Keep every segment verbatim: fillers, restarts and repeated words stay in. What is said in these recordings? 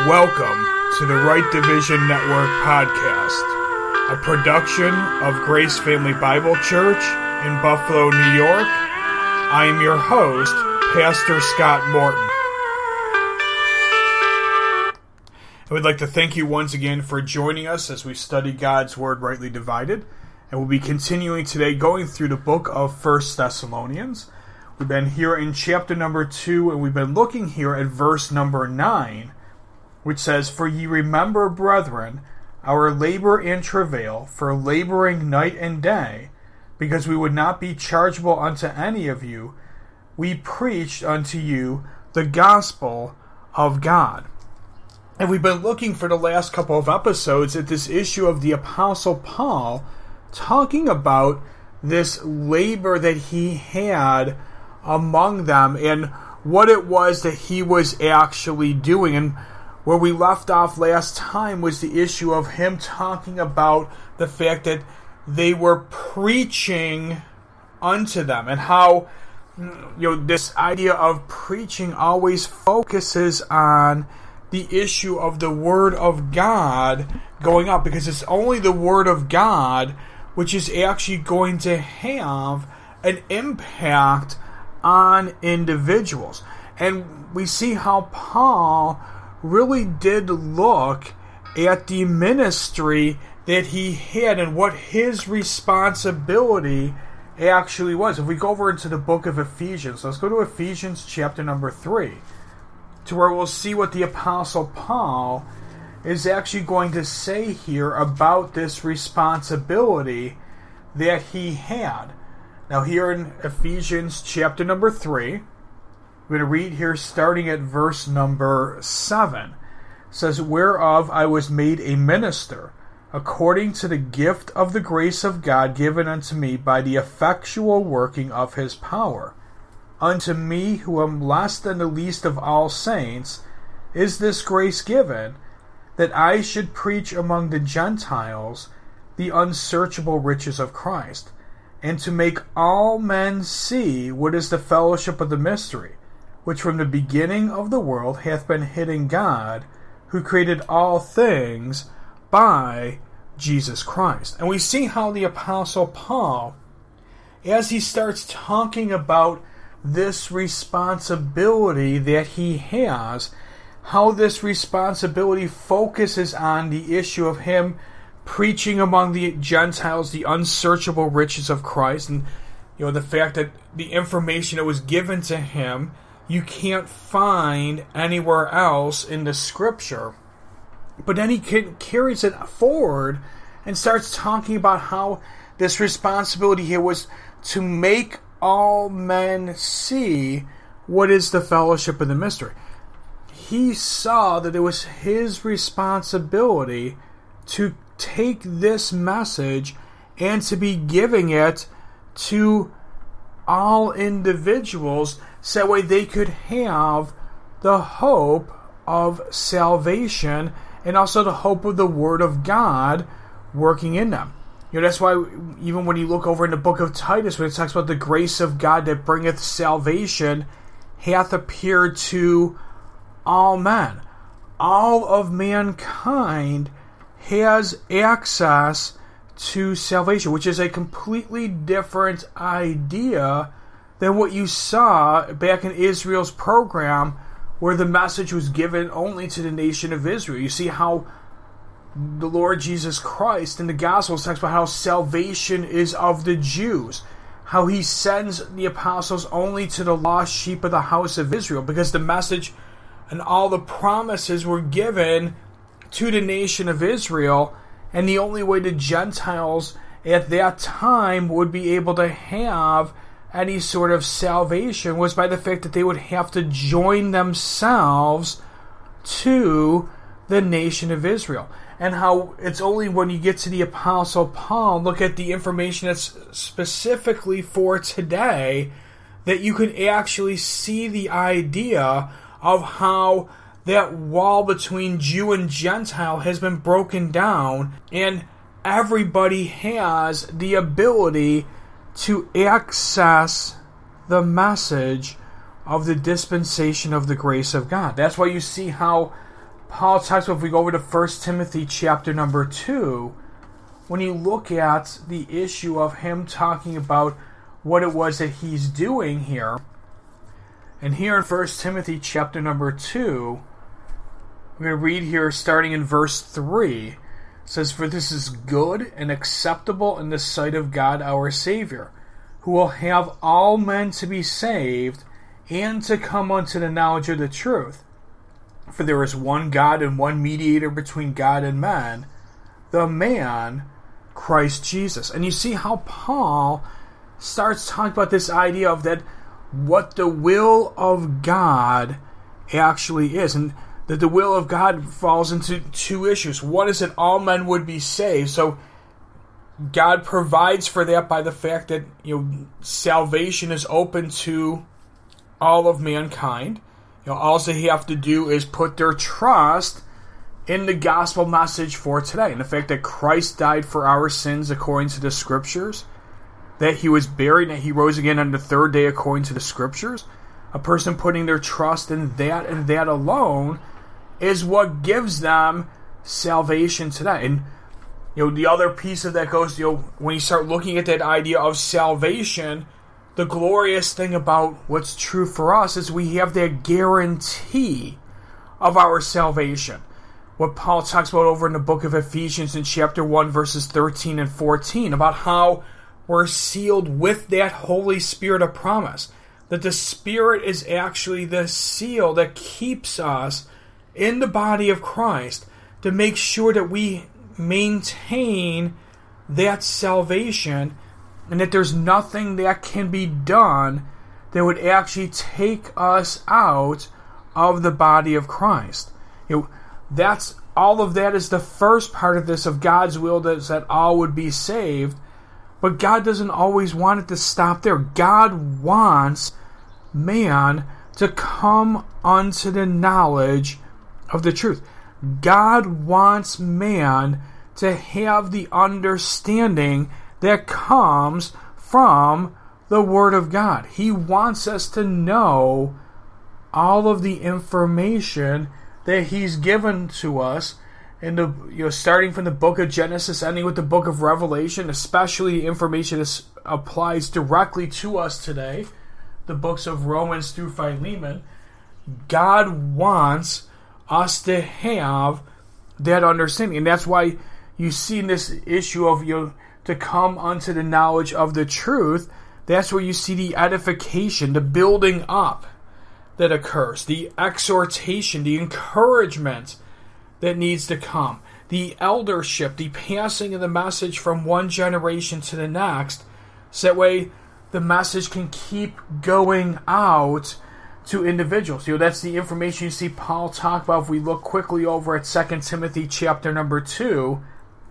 Welcome to the Right Division Network podcast, a production of Grace Family Bible Church in Buffalo, New York. I am your host, Pastor Scott Morton. I would like to thank you once again for joining us as we study God's Word rightly divided. And we'll be continuing today going through the book of First Thessalonians. We've been here in chapter number two, and we've been looking here at verse number nine, which says, "For ye remember, brethren, our labor and travail, for laboring night and day, because we would not be chargeable unto any of you, we preached unto you the gospel of God." And we've been looking for the last couple of episodes at this issue of the Apostle Paul talking about this labor that he had among them and what it was that he was actually doing. And where we left off last time was the issue of him talking about the fact that they were preaching unto them, and how, you know, this idea of preaching always focuses on the issue of the Word of God going up, because it's only the Word of God which is actually going to have an impact on individuals. And we see how Paul really did look at the ministry that he had and what his responsibility actually was. If we go over into the book of Ephesians, let's go to Ephesians chapter number three, to where we'll see what the Apostle Paul is actually going to say here about this responsibility that he had. Now here in Ephesians chapter number three, we're going to read here starting at verse number seven. It says, "Whereof I was made a minister, according to the gift of the grace of God given unto me by the effectual working of his power. Unto me, who am less than the least of all saints, is this grace given, that I should preach among the Gentiles the unsearchable riches of Christ, and to make all men see what is the fellowship of the mystery, which from the beginning of the world hath been hid in God, who created all things by Jesus Christ." And we see how the Apostle Paul, as he starts talking about this responsibility that he has, how this responsibility focuses on the issue of him preaching among the Gentiles the unsearchable riches of Christ, and you know the fact that the information that was given to him you can't find anywhere else in the Scripture. But then he carries it forward and starts talking about how this responsibility here was to make all men see what is the fellowship of the mystery. He saw that it was his responsibility to take this message and to be giving it to all individuals, so that way they could have the hope of salvation and also the hope of the Word of God working in them. You know, that's why even when you look over in the book of Titus, when it talks about the grace of God that bringeth salvation hath appeared to all men. All of mankind has access to salvation, which is a completely different idea than what you saw back in Israel's program, where the message was given only to the nation of Israel. You see how the Lord Jesus Christ in the Gospels talks about how salvation is of the Jews, how he sends the apostles only to the lost sheep of the house of Israel, because the message and all the promises were given to the nation of Israel, and the only way the Gentiles at that time would be able to have any sort of salvation was by the fact that they would have to join themselves to the nation of Israel. And how it's only when you get to the Apostle Paul, look at the information that's specifically for today, that you can actually see the idea of how that wall between Jew and Gentile has been broken down, and everybody has the ability to access the message of the dispensation of the grace of God. That's why you see how Paul talks about, if we go over to First Timothy chapter number two, when you look at the issue of him talking about what it was that he's doing here, and here in First Timothy chapter number two, we're going to read here starting in verse three. It says, "For this is good and acceptable in the sight of God our Savior, who will have all men to be saved and to come unto the knowledge of the truth. For there is one God and one mediator between God and man, the man, Christ Jesus." And you see how Paul starts talking about this idea of that, what the will of God actually is. And that the will of God falls into two issues. One is that all men would be saved. So God provides for that by the fact that, you know, salvation is open to all of mankind. You know, all they have to do is put their trust in the gospel message for today, and the fact that Christ died for our sins according to the Scriptures, that he was buried and that he rose again on the third day according to the Scriptures. A person putting their trust in that and that alone is what gives them salvation today. And you know, the other piece of that goes, you know, when you start looking at that idea of salvation, the glorious thing about what's true for us is we have that guarantee of our salvation. What Paul talks about over in the book of Ephesians in chapter one, verses thirteen and fourteen, about how we're sealed with that Holy Spirit of promise. That the Spirit is actually the seal that keeps us in the body of Christ to make sure that we maintain that salvation, and that there's nothing that can be done that would actually take us out of the body of Christ. You know, that's all of that is the first part of this, of God's will, that, that all would be saved. But God doesn't always want it to stop there. God wants man to come unto the knowledge of the truth. God wants man to have the understanding that comes from the Word of God. He wants us to know all of the information that He's given to us, in the, you know, starting from the book of Genesis, ending with the book of Revelation, especially information that applies directly to us today, the books of Romans through Philemon. God wants us to have that understanding, and that's why you see in this issue of, you know, to come unto the knowledge of the truth. That's where you see the edification, the building up that occurs, the exhortation, the encouragement that needs to come, the eldership, the passing of the message from one generation to the next, so that way the message can keep going out to individuals. You know, that's the information you see Paul talk about if we look quickly over at Second Timothy chapter number two.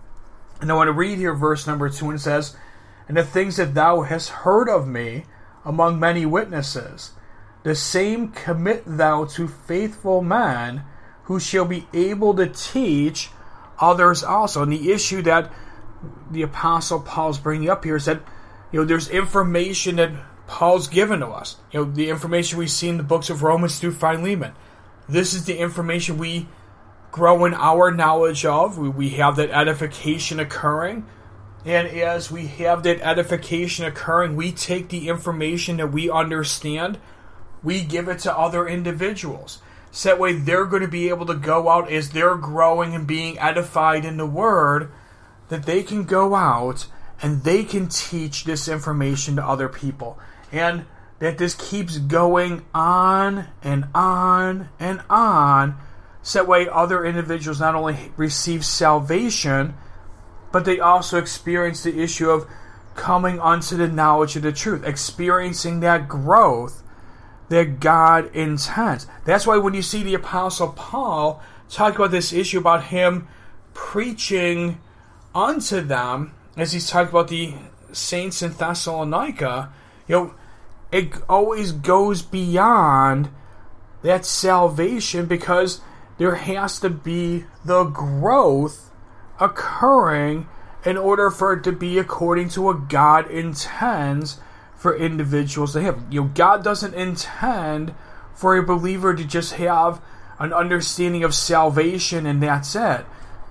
And I want to read here verse number two, and it says, "And the things that thou hast heard of me among many witnesses, the same commit thou to faithful men, who shall be able to teach others also." And the issue that the Apostle Paul's bringing up here is that, you know, there's information that Paul's given to us. You know, the information we see in the books of Romans through Philemon. This is the information we grow in our knowledge of. We, we have that edification occurring. And as we have that edification occurring, we take the information that we understand, we give it to other individuals. So that way they're going to be able to go out as they're growing and being edified in the Word, that they can go out and they can teach this information to other people. And that this keeps going on and on and on, so that way other individuals not only receive salvation, but they also experience the issue of coming unto the knowledge of the truth, experiencing that growth that God intends. That's why when you see the Apostle Paul talk about this issue about him preaching unto them, as he's talking about the saints in Thessalonica, you know, it always goes beyond that salvation, because there has to be the growth occurring in order for it to be according to what God intends for individuals to have. You know, God doesn't intend for a believer to just have an understanding of salvation and that's it.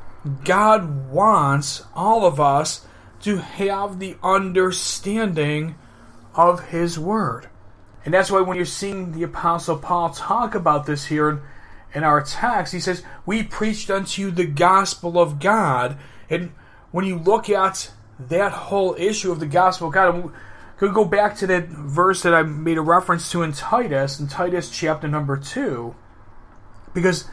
God wants all of us to have the understanding of His Word. And that's why when you're seeing the Apostle Paul talk about this here in, in our text, he says, we preached unto you the gospel of God. And when you look at that whole issue of the gospel of God, we could go back to that verse that I made a reference to in Titus, in Titus chapter number two, because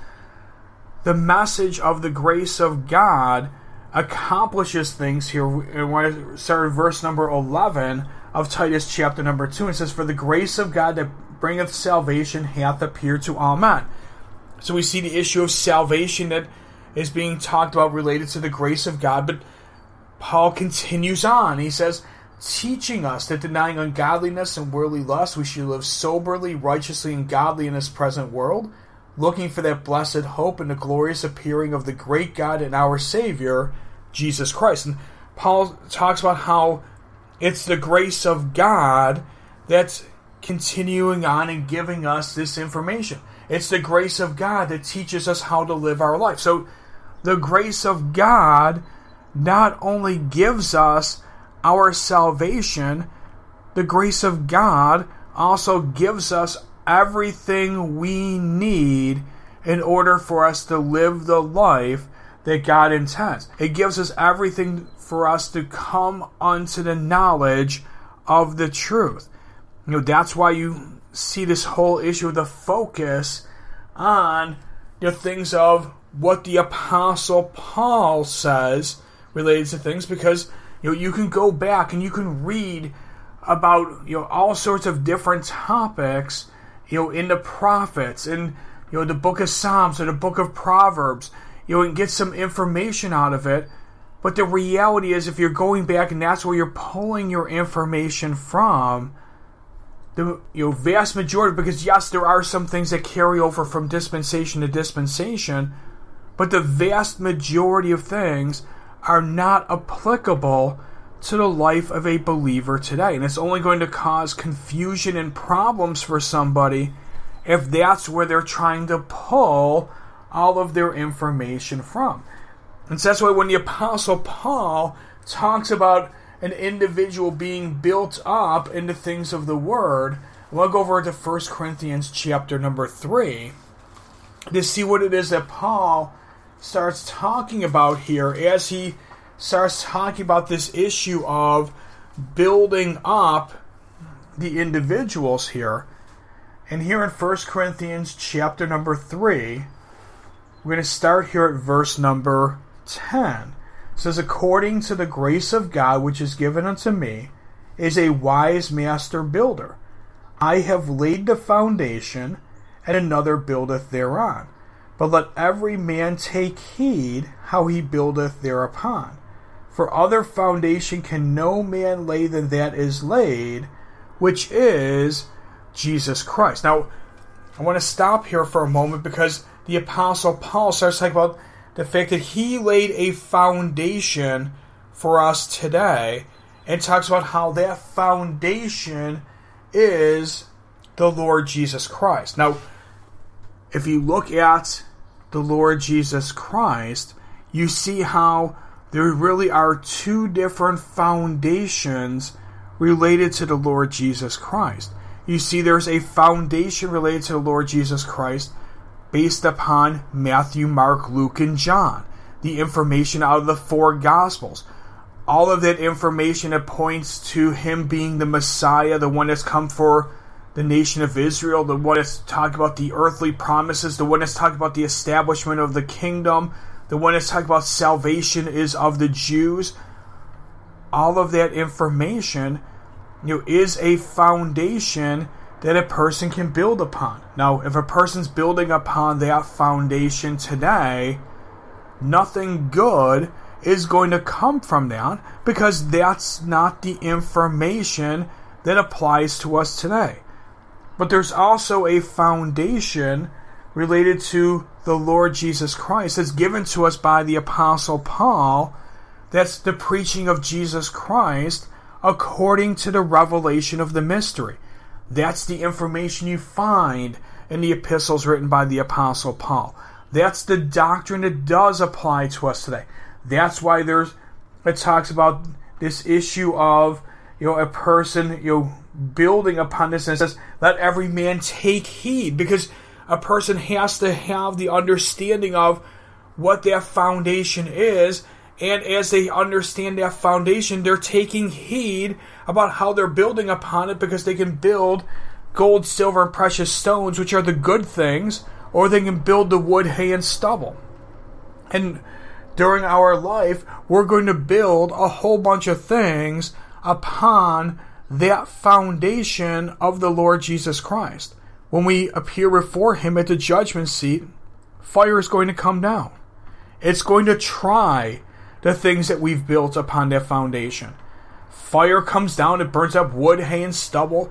the message of the grace of God accomplishes things here. And when I started verse number eleven of Titus chapter number two, it says, for the grace of God that bringeth salvation hath appeared to all men. So we see the issue of salvation that is being talked about related to the grace of God, but Paul continues on. He says, teaching us that denying ungodliness and worldly lust, we should live soberly, righteously, and godly in this present world, looking for that blessed hope and the glorious appearing of the great God and our Savior, Jesus Christ. And Paul talks about how it's the grace of God that's continuing on and giving us this information. It's the grace of God that teaches us how to live our life. So the grace of God not only gives us our salvation, the grace of God also gives us everything we need in order for us to live the life that God intends. It gives us everything for us to come unto the knowledge of the truth. You know, that's why you see this whole issue of the focus on the things of what the Apostle Paul says related to things, because you know you can go back and you can read about you know all sorts of different topics you know in the prophets, in you know the book of Psalms or the book of Proverbs, you know, and get some information out of it. But the reality is, if you're going back and that's where you're pulling your information from, the you know vast majority, because yes, there are some things that carry over from dispensation to dispensation, but the vast majority of things are not applicable to the life of a believer today. And it's only going to cause confusion and problems for somebody if that's where they're trying to pull all of their information from. And so that's why when the Apostle Paul talks about an individual being built up into things of the Word, we'll go over to First Corinthians chapter number three to see what it is that Paul starts talking about here as he starts talking about this issue of building up the individuals here. And here in First Corinthians chapter number three, we're going to start here at verse number ten. It says, according to the grace of God which is given unto me, is a wise master builder. I have laid the foundation, and another buildeth thereon. But let every man take heed how he buildeth thereupon. For other foundation can no man lay than that is laid, which is Jesus Christ. Now, I want to stop here for a moment because the Apostle Paul starts talking about the fact that he laid a foundation for us today, and talks about how that foundation is the Lord Jesus Christ. Now, if you look at the Lord Jesus Christ, you see how there really are two different foundations related to the Lord Jesus Christ. You see there's a foundation related to the Lord Jesus Christ based upon Matthew, Mark, Luke, and John. The information out of the four Gospels. All of that information that points to Him being the Messiah, the one that's come for the nation of Israel, the one that's talking about the earthly promises, the one that's talking about the establishment of the kingdom, the one that's talking about salvation is of the Jews. All of that information, you know, is a foundation that a person can build upon. Now, if a person's building upon that foundation today, nothing good is going to come from that, because that's not the information that applies to us today. But there's also a foundation related to the Lord Jesus Christ that's given to us by the Apostle Paul. That's the preaching of Jesus Christ according to the revelation of the mystery. That's the information you find in the epistles written by the Apostle Paul. That's the doctrine that does apply to us today. That's why there's it talks about this issue of, you know, a person, you know, building upon this, and it says, let every man take heed, because a person has to have the understanding of what that foundation is, and as they understand that foundation, they're taking heed about how they're building upon it, because they can build gold, silver, and precious stones, which are the good things, or they can build the wood, hay, and stubble. And during our life, we're going to build a whole bunch of things upon that foundation of the Lord Jesus Christ. When we appear before Him at the judgment seat, fire is going to come down. It's going to try the things that we've built upon that foundation. Fire comes down, it burns up wood, hay, and stubble,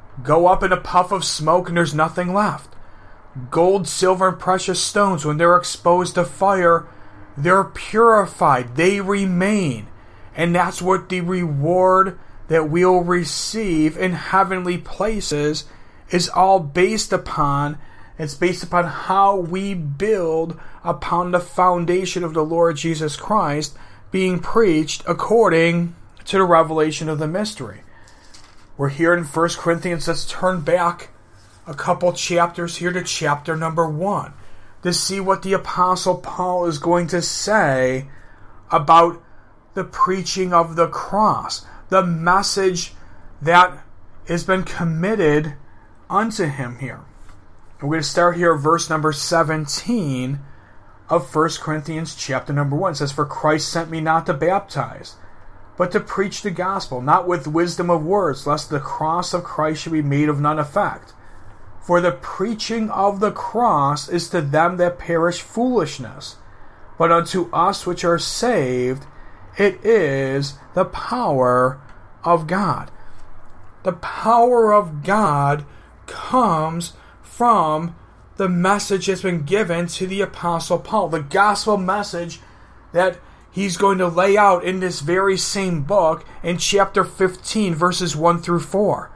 go up in a puff of smoke, and there's nothing left. Gold, silver, and precious stones, when they're exposed to fire, they're purified. They remain. And that's what the reward that we'll receive in heavenly places is all based upon. It's based upon how we build upon the foundation of the Lord Jesus Christ being preached according to the revelation of the mystery. We're here in First Corinthians. Let's turn back a couple chapters here to chapter number one to see what the Apostle Paul is going to say about the preaching of the cross, the message that has been committed unto him here. We're going to start here at verse number seventeen of First Corinthians chapter number one. It says, for Christ sent me not to baptize, but to preach the gospel, not with wisdom of words, lest the cross of Christ should be made of none effect. For the preaching of the cross is to them that perish foolishness, but unto us which are saved it is the power of God. The power of God comes from the message that's been given to the Apostle Paul, the gospel message that he's going to lay out in this very same book in chapter fifteen, verses one through four.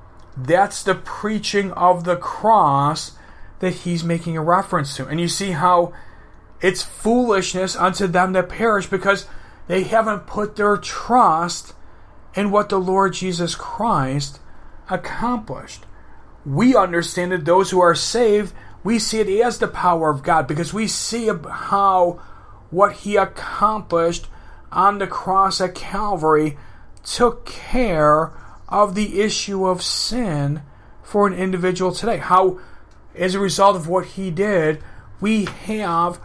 That's the preaching of the cross that he's making a reference to. And you see how it's foolishness unto them that perish, because they haven't put their trust in what the Lord Jesus Christ accomplished. We understand that those who are saved, we see it as the power of God, because we see how what he accomplished on the cross at Calvary took care of the issue of sin for an individual today. How, as a result of what he did, we have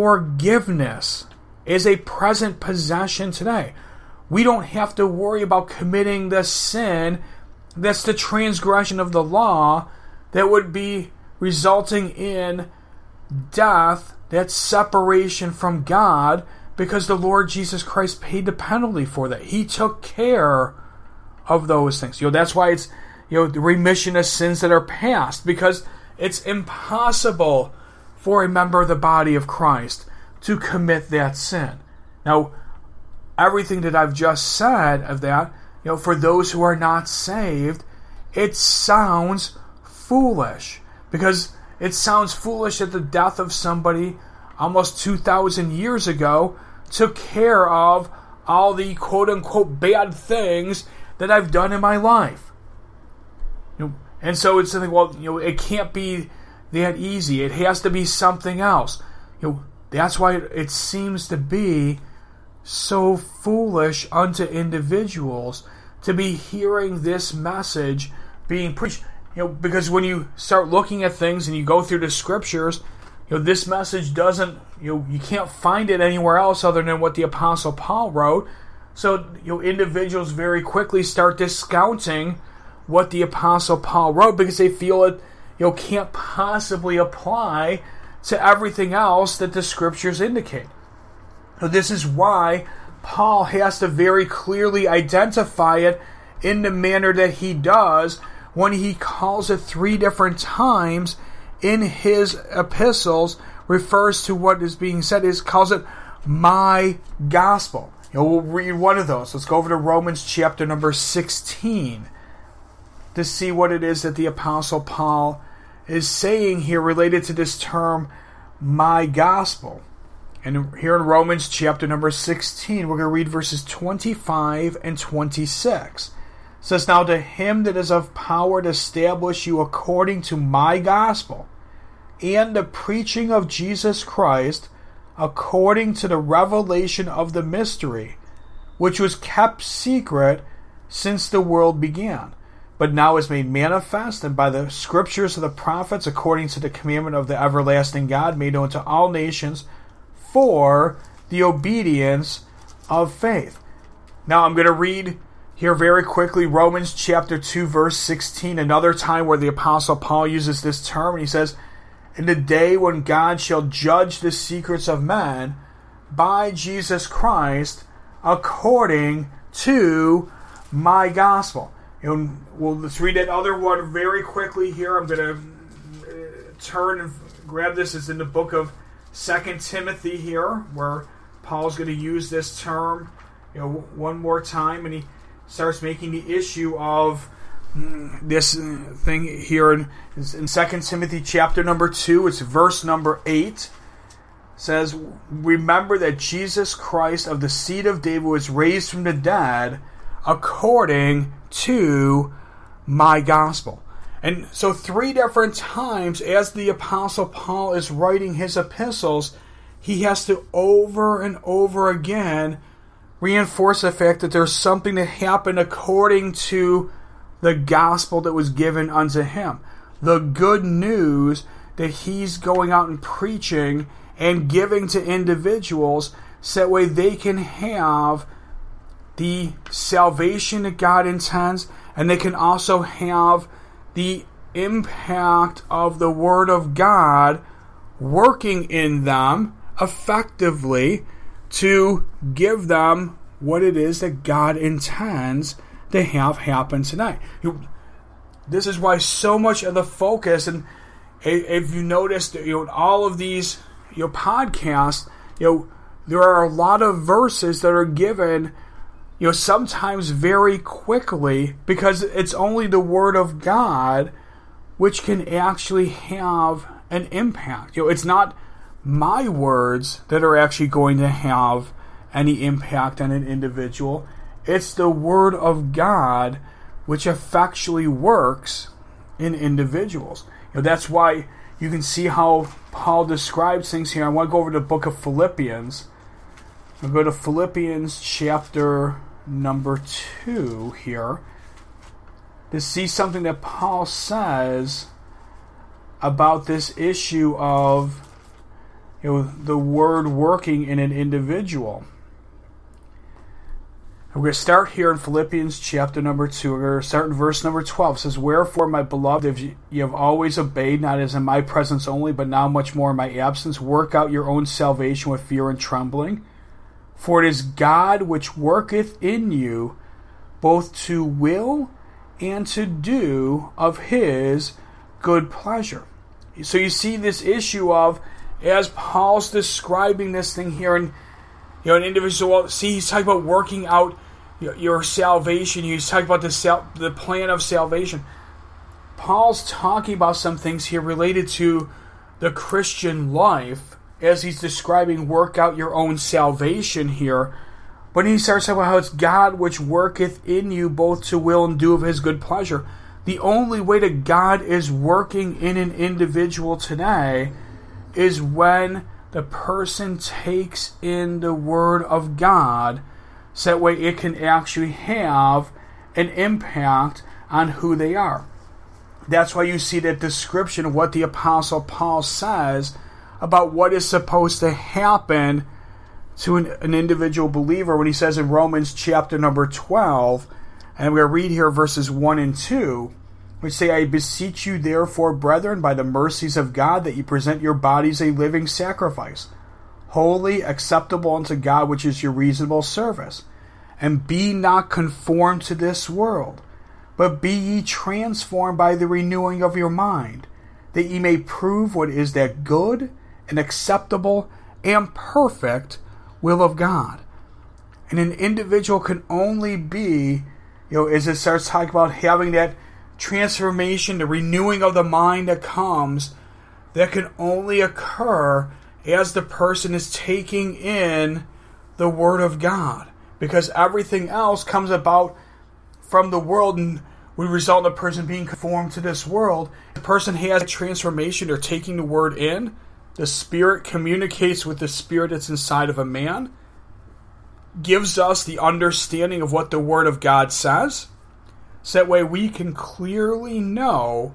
forgiveness as a present possession today. We don't have to worry about committing the sin that's the transgression of the law that would be resulting in death, that separation from God, because the Lord Jesus Christ paid the penalty for that. He took care of those things. You know, that's why it's, you know, the remission of sins that are past, because it's impossible for a member of the body of Christ to commit that sin. Now, everything that I've just said of that, you know, for those who are not saved, it sounds foolish, because it sounds foolish that the death of somebody almost two thousand years ago took care of all the quote-unquote bad things that I've done in my life. You know, and so it's something, well, you know, it can't be that easy. It has to be something else. You know, that's why it, it seems to be so foolish unto individuals to be hearing this message being preached. You know, because when you start looking at things and you go through the scriptures, you know, this message doesn't, you know, you can't find it anywhere else other than what the Apostle Paul wrote. So, you know, individuals very quickly start discounting what the Apostle Paul wrote, because they feel it, you know, can't possibly apply to everything else that the scriptures indicate. So this is why Paul has to very clearly identify it in the manner that he does when he calls it three different times in his epistles, refers to what is being said, is calls it my gospel. You know, we'll read one of those. Let's go over to Romans chapter number sixteen to see what it is that the Apostle Paul is saying here related to this term, my gospel. And here in Romans chapter number sixteen, we're going to read verses twenty-five and twenty-six. It says, now to him that is of power to establish you according to my gospel, and the preaching of Jesus Christ, according to the revelation of the mystery, which was kept secret since the world began, but now is made manifest, and by the scriptures of the prophets, according to the commandment of the everlasting God, made known to all nations, for the obedience of faith. Now I'm going to read here very quickly Romans chapter two, verse sixteen, another time where the Apostle Paul uses this term, and he says, in the day when God shall judge the secrets of men by Jesus Christ, according to my gospel. And well, let's read that other one very quickly here. I'm going to turn and grab this. It's in the book of Second Timothy here, where Paul's going to use this term, you know, one more time, and he starts making the issue of this thing here in, in Second Timothy chapter number two. It's verse number eight. It says, remember that Jesus Christ of the seed of David was raised from the dead according to my gospel. And so three different times as the Apostle Paul is writing his epistles, he has to over and over again reinforce the fact that there's something that happened according to the gospel that was given unto him. The good news that he's going out and preaching and giving to individuals so that way they can have the salvation that God intends, and they can also have the impact of the Word of God working in them effectively to give them what it is that God intends to have happen tonight. This is why so much of the focus, and if you noticed, you know, all of these, you know, podcasts, you know, there are a lot of verses that are given, you know, sometimes very quickly, because it's only the Word of God which can actually have an impact. You know, it's not my words that are actually going to have any impact on an individual. It's the Word of God which effectually works in individuals. You know, that's why you can see how Paul describes things here. I want to go over to the book of Philippians. I'll go to Philippians chapter number two here to see something that Paul says about this issue of, you know, the Word working in an individual. We're going to start here in Philippians chapter number two. We're going to start in verse number twelve. It says, wherefore, my beloved, if you have always obeyed, not as in my presence only, but now much more in my absence, work out your own salvation with fear and trembling. For it is God which worketh in you both to will and to do of his good pleasure. So you see this issue of, as Paul's describing this thing here, and you know, an individual, see, he's talking about working out your, your salvation. He's talking about the sal- the plan of salvation. Paul's talking about some things here related to the Christian life as he's describing work out your own salvation here. But he starts talking about how it's God which worketh in you both to will and do of his good pleasure. The only way that God is working in an individual today is when the person takes in the Word of God, so that way it can actually have an impact on who they are. That's why you see that description of what the Apostle Paul says about what is supposed to happen to an, an individual believer when he says in Romans chapter number twelve, and we're going to read here verses one and two, which say, I beseech you therefore, brethren, by the mercies of God, that you present your bodies a living sacrifice, holy, acceptable unto God, which is your reasonable service. And be not conformed to this world, but be ye transformed by the renewing of your mind, that ye may prove what is that good and acceptable and perfect will of God. And an individual can only be, you know, as it starts talking about having that transformation, the renewing of the mind that comes, that can only occur as the person is taking in the Word of God. Because everything else comes about from the world and would result in the person being conformed to this world. The person has a transformation, they're taking the Word in. The Spirit communicates with the Spirit that's inside of a man, gives us the understanding of what the Word of God says, so that way we can clearly know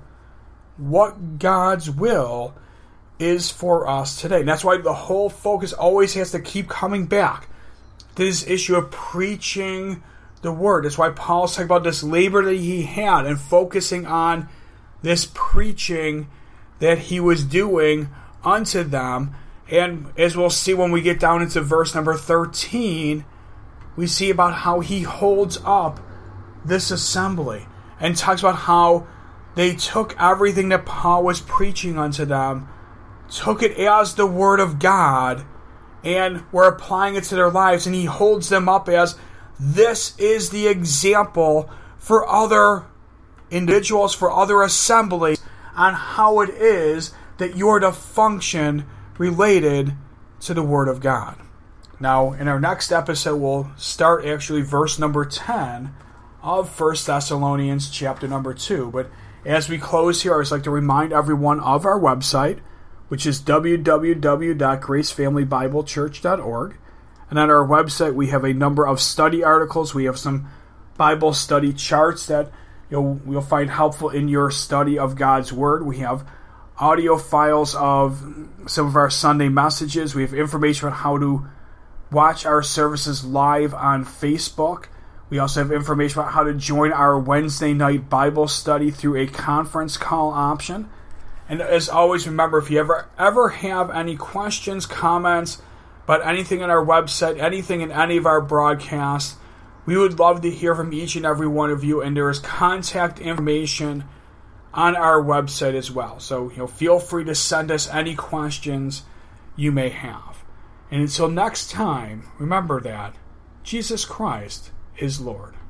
what God's will is for us today. And that's why the whole focus always has to keep coming back to this issue of preaching the Word. That's why Paul's talking about this labor that he had and focusing on this preaching that he was doing unto them. And as we'll see when we get down into verse number thirteen, we see about how he holds up this assembly and talks about how they took everything that Paul was preaching unto them, took it as the Word of God, and were applying it to their lives. And he holds them up as this is the example for other individuals, for other assemblies, on how it is that you're to function related to the Word of God. Now, in our next episode, we'll start actually verse number ten of First Thessalonians chapter number two. But as we close here, I'd just like to remind everyone of our website, which is w w w dot grace family bible church dot org. And on our website, we have a number of study articles. We have some Bible study charts that you'll, you'll find helpful in your study of God's Word. We have audio files of some of our Sunday messages. We have information on how to watch our services live on Facebook. We also have information about how to join our Wednesday night Bible study through a conference call option. And as always, remember, if you ever ever have any questions, comments about anything on our website, anything in any of our broadcasts, we would love to hear from each and every one of you. And there is contact information on our website as well. So, you know, feel free to send us any questions you may have. And until next time, remember that Jesus Christ is Lord.